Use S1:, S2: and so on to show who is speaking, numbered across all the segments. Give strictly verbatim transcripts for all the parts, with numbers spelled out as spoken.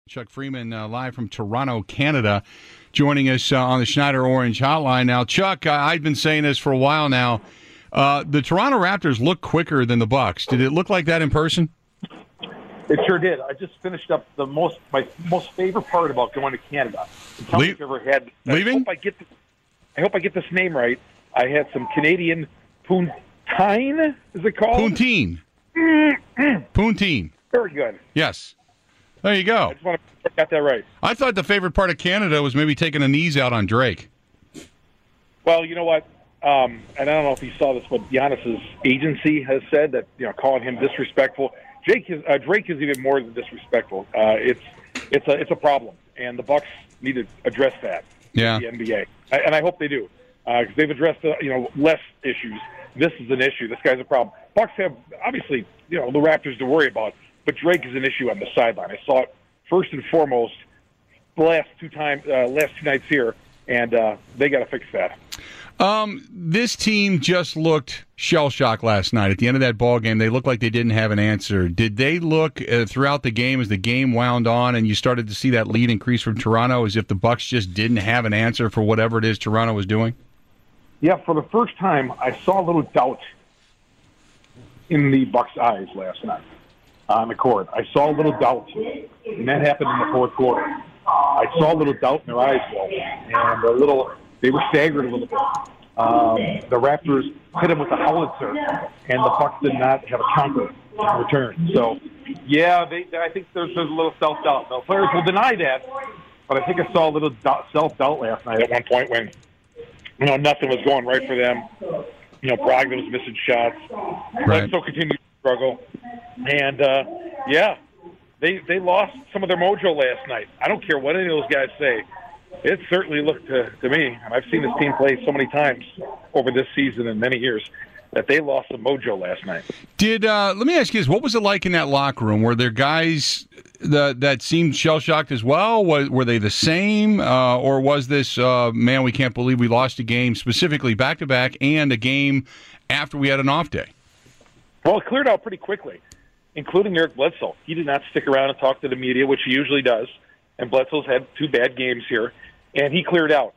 S1: Chuck Freeman, uh, live from Toronto, Canada, joining us uh, on the Schneider Orange Hotline. Now, Chuck, uh, I've been saying this for a while now. Uh, the Toronto Raptors look quicker than the Bucks. Did it look like that in person?
S2: It sure did. I just finished up the most my most favorite part about going to Canada. Tell me if you ever had.
S1: Leaving?
S2: I hope I get. This, I hope I get this name right. I had some Canadian poutine. Is it called
S1: poutine? Poutine.
S2: Very good.
S1: Yes. There you go.
S2: I just want to get that right.
S1: I thought the favorite part of Canada was maybe taking the knees out on Drake.
S2: Well, you know what? Um, and I don't know if you saw this, but Giannis's agency has said that, you know, calling him disrespectful. Jake is, uh, Drake is even more than disrespectful. Uh, it's it's a it's a problem, and the Bucks need to address that.
S1: Yeah.
S2: The N B A, I, and I hope they do, because uh, they've addressed uh, you know less issues. This is an issue. This guy's a problem. Bucks have obviously you know the Raptors to worry about. But Drake is an issue on the sideline. I saw it first and foremost the last two times, uh, last two nights here, and uh, they got to fix that.
S1: Um, this team just looked shell-shocked last night. At the end of that ball game, they looked like they didn't have an answer. Did they look uh, throughout the game as the game wound on and you started to see that lead increase from Toronto as if the Bucks just didn't have an answer for whatever it is Toronto was doing?
S2: Yeah, for the first time, I saw a little doubt in the Bucks' eyes last night on the court. I saw a little doubt, and that happened in the fourth quarter. I saw a little doubt in their eyes, Bill, and a little. They were staggered a little bit. Um, the Raptors hit them with a howitzer, and the Bucks did not have a counter in return. So, yeah, they, I think there's, there's a little self-doubt. The players will deny that, but I think I saw a little doubt, self-doubt last night at one point when, you know, nothing was going right for them. You know, Brogdon was missing shots.
S1: Right.
S2: So continued to struggle. And, uh, yeah, they they lost some of their mojo last night. I don't care what any of those guys say. It certainly looked to, to me, and I've seen this team play so many times over this season and many years, that they lost some mojo last night.
S1: Did uh, let me ask you this: what was it like in that locker room? Were there guys that that seemed shell shocked as well? Was, were they the same, uh, or was this uh, man? We can't believe we lost a game specifically back to back, and a game after we had an off day.
S2: Well, it cleared out pretty quickly, including Eric Bledsoe. He did not stick around and talk to the media, which he usually does. And Bledsoe's had two bad games here, and he cleared out.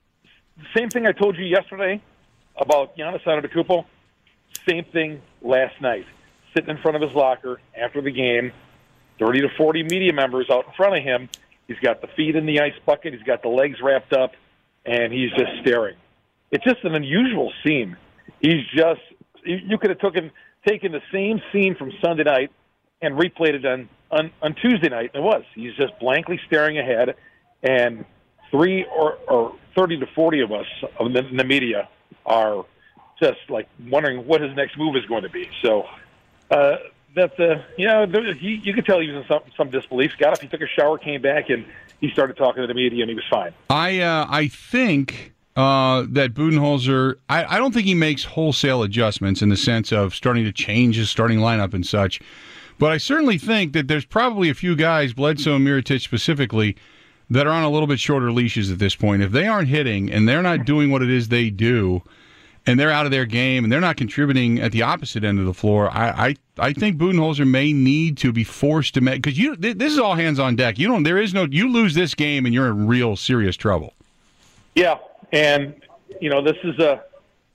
S2: Same thing I told you yesterday about Giannis Antetokounmpo. Same thing last night. Sitting in front of his locker after the game, thirty to forty media members out in front of him. He's got the feet in the ice bucket. He's got the legs wrapped up, and he's just staring. It's just an unusual scene. He's just – you could have taken, taken the same scene from Sunday night and replayed it on, on, on Tuesday night, and it was. He's just blankly staring ahead, and three or, or thirty to forty of us in the, in the media are just like wondering what his next move is going to be. So uh, that's uh, you know he, you could tell he was in some some disbelief. Got up, he took a shower, came back, and he started talking to the media, and he was fine.
S1: I uh, I think uh, that Budenholzer. I, I don't think he makes wholesale adjustments in the sense of starting to change his starting lineup and such. But I certainly think that there's probably a few guys, Bledsoe and Mirotic specifically, that are on a little bit shorter leashes at this point. If they aren't hitting and they're not doing what it is they do, and they're out of their game and they're not contributing at the opposite end of the floor, I I, I think Budenholzer may need to be forced to make, because you this is all hands on deck. You don't there is no you lose this game and you're in real serious trouble.
S2: Yeah, and you know this is a.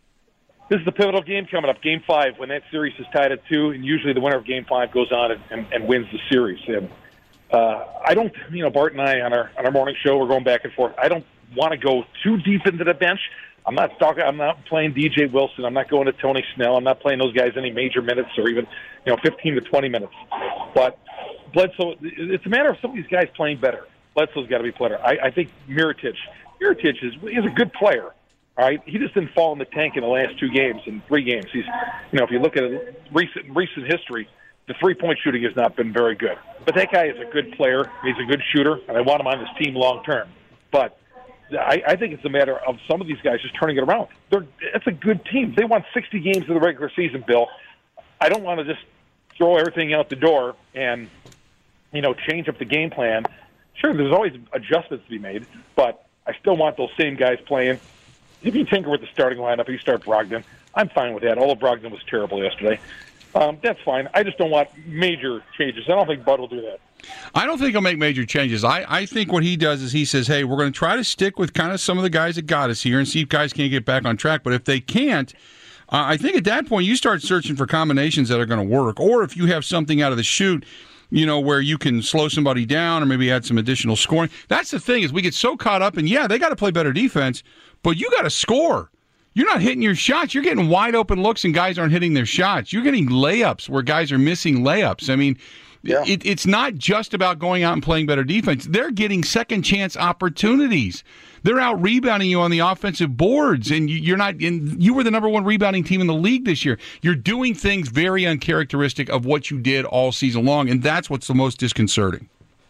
S2: This is a pivotal game coming up, Game five, when that series is tied at two, and usually the winner of Game five goes on and, and, and wins the series. And uh, I don't, you know, Bart and I on our on our morning show, we're going back and forth. I don't want to go too deep into the bench. I'm not talking. I'm not playing D J Wilson. I'm not going to Tony Snell. I'm not playing those guys any major minutes or even, you know, fifteen to twenty minutes. But Bledsoe, it's a matter of some of these guys playing better. Bledsoe's got to be better. I, I think Mirotic, Mirotic is is a good player. All right, he just didn't fall in the tank in the last two games, in three games. He's, you know, if you look at recent recent history, the three-point shooting has not been very good. But that guy is a good player. He's a good shooter, and I want him on this team long term. But I, I think it's a matter of some of these guys just turning it around. They're, it's a good team. They won sixty games in the regular season, Bill. I don't want to just throw everything out the door and, you know, change up the game plan. Sure, there's always adjustments to be made, but I still want those same guys playing. If you tinker with the starting lineup, if you start Brogdon, I'm fine with that. Although Brogdon was terrible yesterday. Um, that's fine. I just don't want major changes. I don't think Bud will do that.
S1: I don't think he'll make major changes. I, I think what he does is he says, hey, we're going to try to stick with kind of some of the guys that got us here and see if guys can't get back on track. But if they can't, uh, I think at that point you start searching for combinations that are going to work. Or if you have something out of the chute, you know, where you can slow somebody down or maybe add some additional scoring. That's the thing is we get so caught up in, yeah, they got to play better defense, but you got to score. You're not hitting your shots. You're getting wide open looks and guys aren't hitting their shots. You're getting layups where guys are missing layups. I mean, yeah. it, it's not just about going out and playing better defense. They're getting second chance opportunities. They're out rebounding you on the offensive boards, and you, you're not. And you were the number one rebounding team in the league this year. You're doing things very uncharacteristic of what you did all season long, and that's what's the most disconcerting.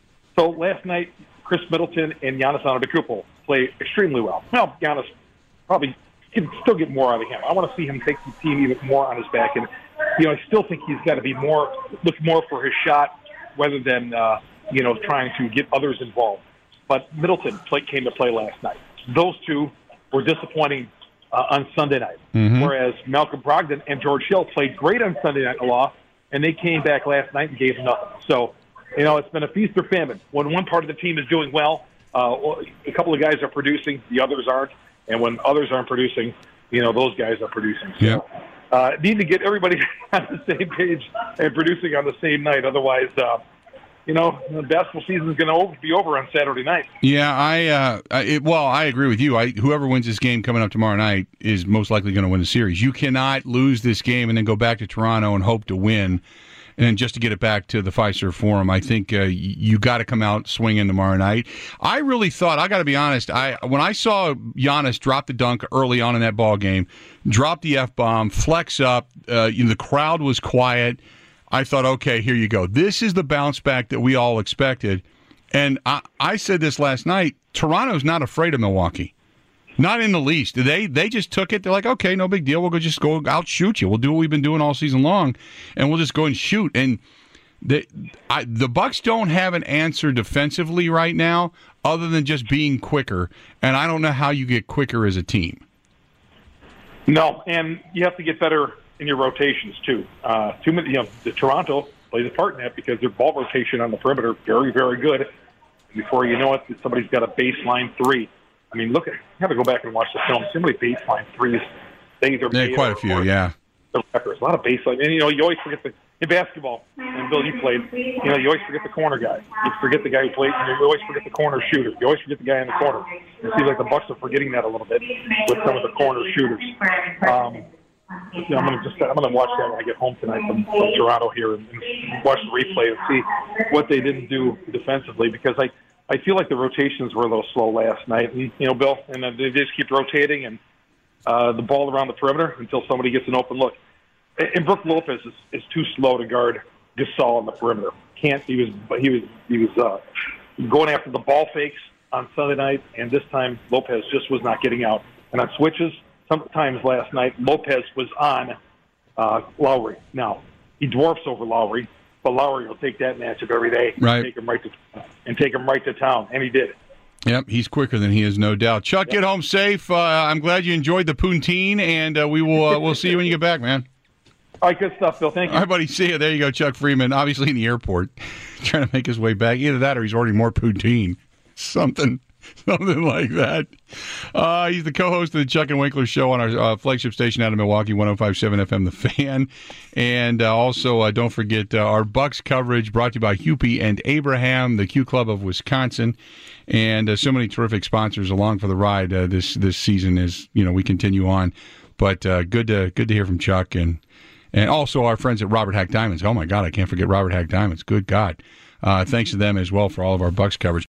S2: So last night, Chris Middleton and Giannis Antetokounmpo played extremely well. Well, Giannis probably can still get more out of him. I want to see him take the team even more on his back, and you know, I still think he's got to be more look more for his shot rather than uh, you know trying to get others involved. But Middleton play, came to play last night. Those two were disappointing uh, on Sunday night, mm-hmm. whereas Malcolm Brogdon and George Hill played great on Sunday Night Law, and they came back last night and gave nothing. So, you know, it's been a feast or famine. When one part of the team is doing well, uh, a couple of guys are producing, the others aren't. And when others aren't producing, you know, those guys are producing. So,
S1: yeah.
S2: uh, need to get everybody on the same page and producing on the same night. Otherwise, uh, you know, the basketball season is going to be over on Saturday night.
S1: Yeah, I, uh, it, well, I agree with you. I, whoever wins this game coming up tomorrow night is most likely going to win the series. You cannot lose this game and then go back to Toronto and hope to win. And then just to get it back to the Fiserv Forum, I think uh, you got to come out swinging tomorrow night. I really thought, I got to be honest, I when I saw Giannis drop the dunk early on in that ball game, drop the F-bomb, flex up, uh, you know, the crowd was quiet. I thought, okay, here you go. This is the bounce back that we all expected. And I, I said this last night, Toronto's not afraid of Milwaukee. Not in the least. They they just took it. They're like, okay, no big deal. We'll go just go out shoot you. We'll do what we've been doing all season long, and we'll just go and shoot. And the I, the Bucks don't have an answer defensively right now, other than just being quicker. And I don't know how you get quicker as a team.
S2: No, and you have to get better in your rotations too. Uh, too many, you know, the Toronto plays a part in that because their ball rotation on the perimeter very very good. And before you know it, somebody's got a baseline three. I mean, look at. You have to go back and watch the film. So many baseline threes. Things are
S1: yeah, quite a few, yeah.
S2: There's a lot of baseline, and you know, you always forget the in basketball. And Bill, you played. You know, you always forget the corner guy. You forget the guy who played. You always forget the corner shooter. You always forget the guy in the corner. It seems like the Bucks are forgetting that a little bit with some of the corner shooters. Um, you know, I'm gonna just I'm gonna watch that when I get home tonight from, from Toronto here and, and watch the replay and see what they didn't do defensively because I. I feel like the rotations were a little slow last night. And, you know, Bill, and uh, they just keep rotating and uh, the ball around the perimeter until somebody gets an open look. And Brook Lopez is, is too slow to guard Gasol on the perimeter. Can't he was he was he was uh, going after the ball fakes on Sunday night, and this time Lopez just was not getting out. And on switches, sometimes last night Lopez was on uh, Lowry. Now he dwarfs over Lowry. But Lowry will take that matchup every day
S1: right.
S2: and take him right to and take him right to town, and he did.
S1: Yep, he's quicker than he is, no doubt. Chuck, yep. Get home safe. Uh, I'm glad you enjoyed the poutine, and uh, we will uh, we'll see you when you get back, man.
S2: All right, good stuff, Bill. Thank you.
S1: All right, buddy. See you. There you go, Chuck Freeman. Obviously in the airport, trying to make his way back. Either that, or he's ordering more poutine. Something. Something like that. Uh, he's the co-host of the Chuck and Winkler Show on our uh, flagship station out of Milwaukee, one oh five point seven F M, The Fan. And uh, also, uh, don't forget uh, our Bucks coverage brought to you by Hupy and Abraham, the Q Club of Wisconsin. And uh, so many terrific sponsors along for the ride uh, this this season as, you know, we continue on. But uh, good to good to hear from Chuck. And, and also our friends at Robert Hack Diamonds. Oh, my God, I can't forget Robert Hack Diamonds. Good God. Uh, thanks to them as well for all of our Bucks coverage.